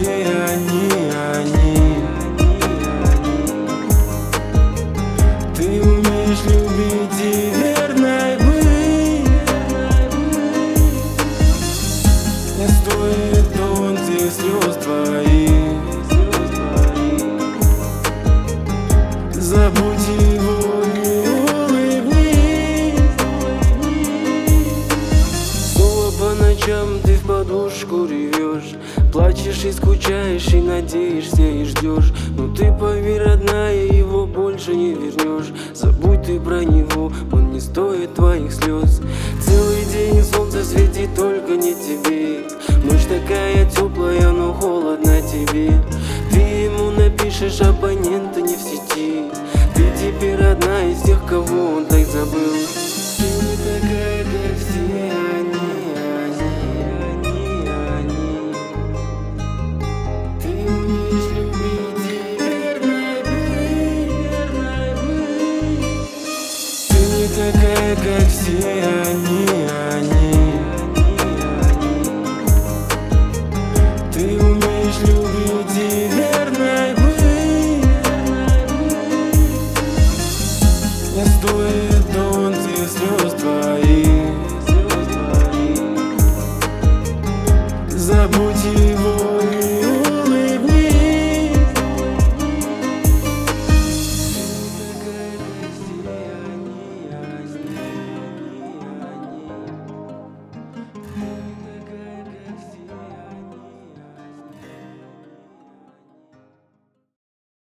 все они. Ты умеешь любить и верной быть. Не стоит тонких слез твоих. Забудь его и улыбнись. Снова по ночам ты в подушку ревешь, плачешь и скучаешь, и надеешься, и ждешь. Но ты поверь, родная, его больше не вернешь. Забудь ты про него, он не стоит твоих слез. Целый день солнце светит только не тебе. Ночь такая теплая, но холодно тебе. Ты ему напишешь, абонента не в сети. Ты теперь одна из тех, кого он так забыл. Ты не такая, как все они. Ты умеешь любить и верной быть. Ты не такая, как все они. Ты умеешь любить и верной быть.